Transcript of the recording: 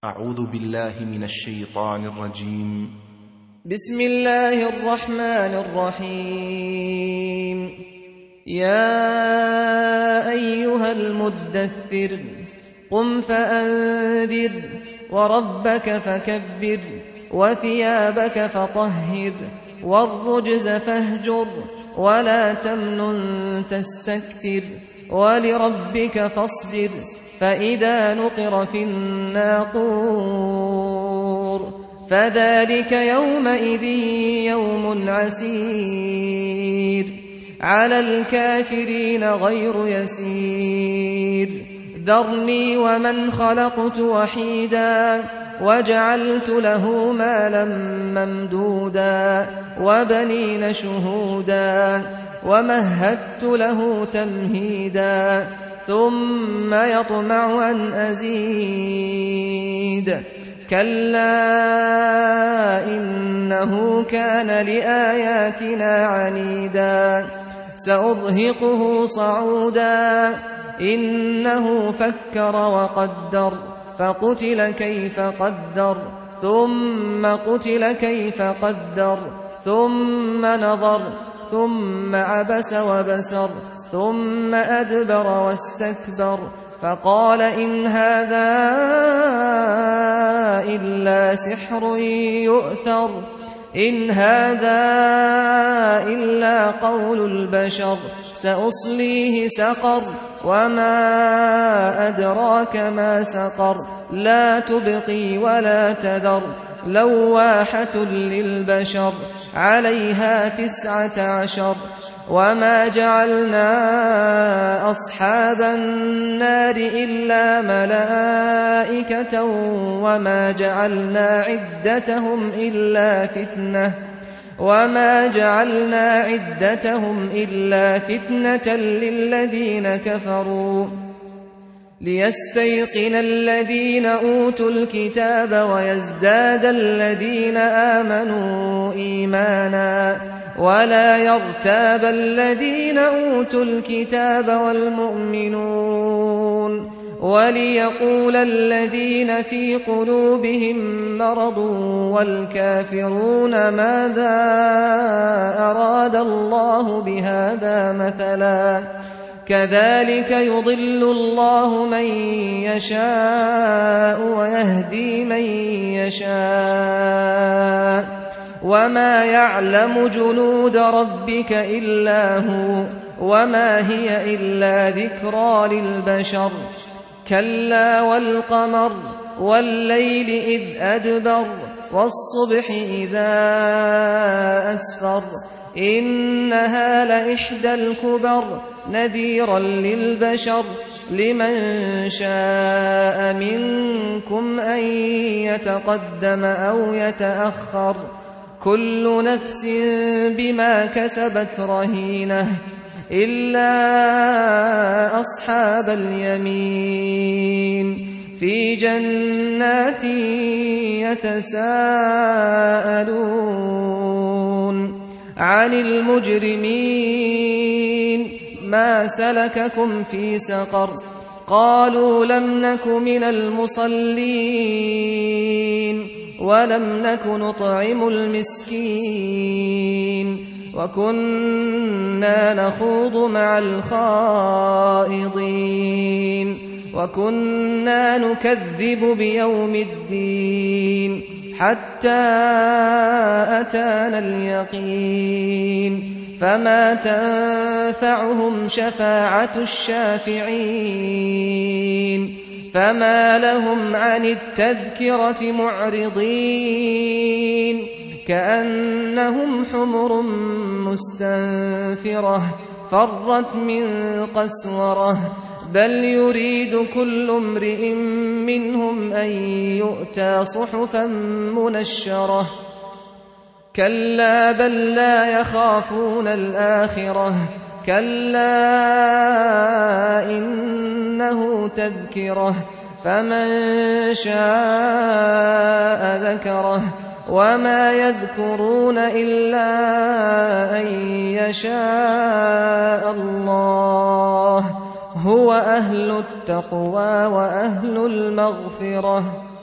أعوذ بالله من الشيطان الرجيم. بسم الله الرحمن الرحيم. يا أيها المدثر قم فأنذر وربك فكبر وثيابك فطهر والرجز فاهجر ولا تمنن تستكثر ولربك فاصبر فإذا نقر في الناقور فذلك يومئذ يوم عسير على الكافرين غير يسير. ذرني ومن خلقت وحيدا وجعلت له مالا ممدودا وبنين شهودا ومهدت له تمهيدا ثم يطمع أن أزيد كلا إنه كان لآياتنا عنيدا سأرهقه صعودا إنه فكر وقدر فقتل كيف قدر ثم قتل كيف قدر ثم نظر ثم عبس وبسر ثم أدبر واستكبر فقال إن هذا إلا سحر يؤثر إن هذا إلا قول البشر سأصليه سقر وما أدراك ما سقر لا تبقي ولا تذر لواحة للبشر عليها 19 وما جعلنا أصحاب النار إلا ملائكة وما جعلنا عدتهم إلا فتنة للذين كفروا ليستيقن الذين أوتوا الكتاب ويزداد الذين آمنوا إيمانا ولا يرتاب الذين أوتوا الكتاب والمؤمنون وليقول الذين في قلوبهم مرض والكافرون ماذا أراد الله بهذا مثلا كذلك يضل الله من يشاء ويهدي من يشاء وما يعلم جنود ربك إلا هو وما هي إلا ذكرى للبشر. كلا والقمر والليل إذ أدبر والصبح إذا أسفر إنها لإحدى الكبر نذيرا للبشر لمن شاء منكم أن يتقدم أو يتأخر كل نفس بما كسبت رهينة إلا أصحاب اليمين في جنات يتساءلون عن المجرمين ما سلككم في سقر قالوا لم نك من المصلين ولم نك نطعم المسكين وكنا نخوض مع الخائضين وكنا نكذب بيوم الدين حتى أتانا اليقين فما تنفعهم شفاعة الشافعين فما لهم عن التذكرة معرضين كأنهم حمر مستنفرة فرت من قسورة بل يريد كل امرئ منهم أن يؤتى صحفا منشرة كلا بل لا يخافون الآخرة كلا إنه تذكرة فمن شاء ذكره وما يذكرون إلا أن يشاء الله هو أهل التقوى وأهل المغفرة.